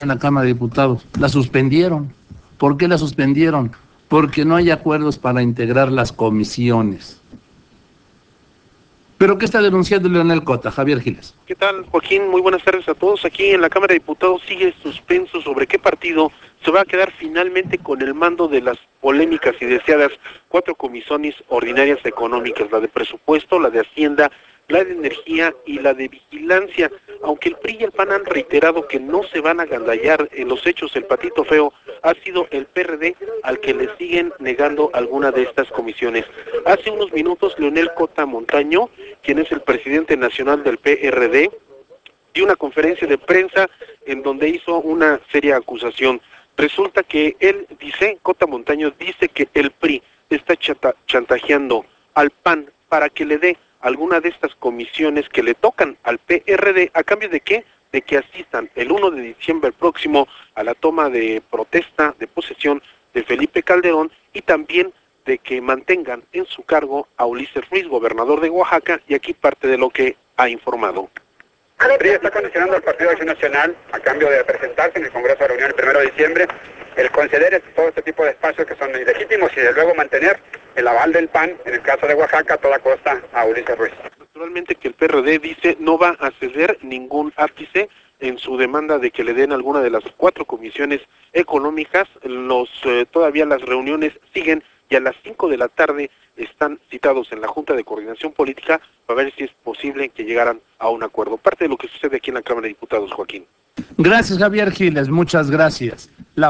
en la Cámara de Diputados. La suspendieron. ¿Por qué la suspendieron? Porque no hay acuerdos para integrar las comisiones. ¿Pero qué está denunciando Leonel Cota, Javier Giles? ¿Qué tal, Joaquín? Muy buenas tardes a todos. Aquí en la Cámara de Diputados sigue suspenso sobre qué partido se va a quedar finalmente con el mando de las polémicas y deseadas 4 comisiones ordinarias económicas, la de presupuesto, la de Hacienda, la de energía y la de vigilancia. Aunque el PRI y el PAN han reiterado que no se van a agandallar en los hechos, el patito feo ha sido el PRD al que le siguen negando alguna de estas comisiones. Hace unos minutos, Leonel Cota Montaño, quien es el presidente nacional del PRD, dio una conferencia de prensa en donde hizo una seria acusación. Resulta que él dice, Cota Montaño dice que el PRI está chantajeando al PAN para que le dé alguna de estas comisiones que le tocan al PRD, ¿a cambio de qué? De que asistan el 1 de diciembre próximo a la toma de protesta de posesión de Felipe Calderón y también de que mantengan en su cargo a Ulises Ruiz, gobernador de Oaxaca, y aquí parte de lo que ha informado. El PRI está condicionando al Partido de Acción Nacional a cambio de presentarse en el Congreso de la Unión el 1 de diciembre, el conceder todo este tipo de espacios que son ilegítimos y de luego mantener el aval del PAN, en el caso de Oaxaca, a toda costa a Ulises Ruiz. Naturalmente que el PRD dice no va a ceder ningún ápice en su demanda de que le den alguna de las 4 comisiones económicas. Todavía las reuniones siguen y a las 5 de la tarde están citados en la Junta de Coordinación Política para ver si es posible que llegaran a un acuerdo. Parte de lo que sucede aquí en la Cámara de Diputados, Joaquín. Gracias, Javier Giles, muchas gracias.